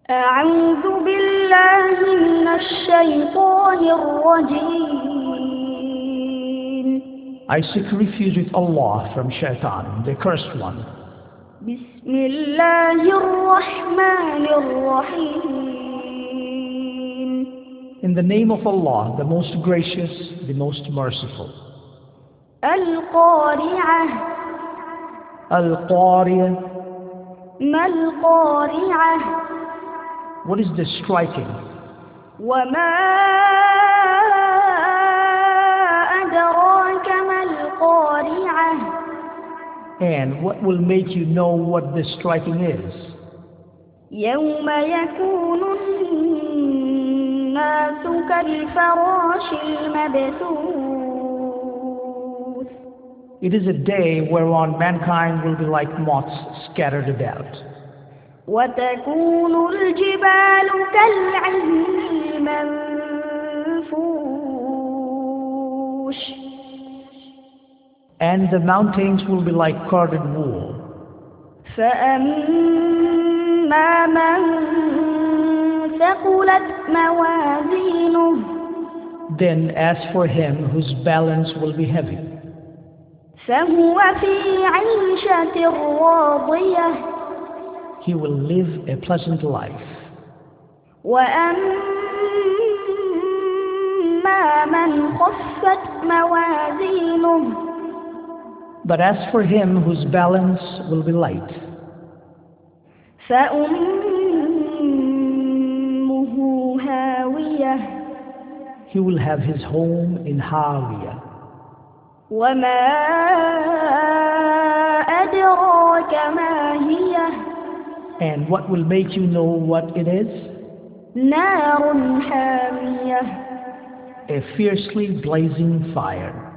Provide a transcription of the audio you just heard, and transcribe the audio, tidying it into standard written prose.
أعوذ بالله من الشيطان الرجيم. I seek refuge with Allah from Shaitan, the cursed one. بسم الله الرحمن الرحيم. In the name of Allah, the most gracious, the most merciful. القارعة. Al-Qari'ah. ما القارعة؟ What is the striking? وما أدراك ما القارعة؟ And what will make you know what the striking is? يوم يكون الناس كالفراش المبثوث. It is a day whereon mankind will be like moths scattered about. وتكون الجبال كالعهن المنفوش. And the mountains will be like corded wool. فأما من ثقلت موازينه. Then as for him whose balance will be heavy, فهو في عيشة راضية. he will live a pleasant life. وأما من خفت موازينه. But as for him whose balance will be light, فأمه هاوية. he will have his home in Hawiyah. وما أدراك ما هي؟ And what will make you know what it is? نار حامية. A fiercely blazing fire.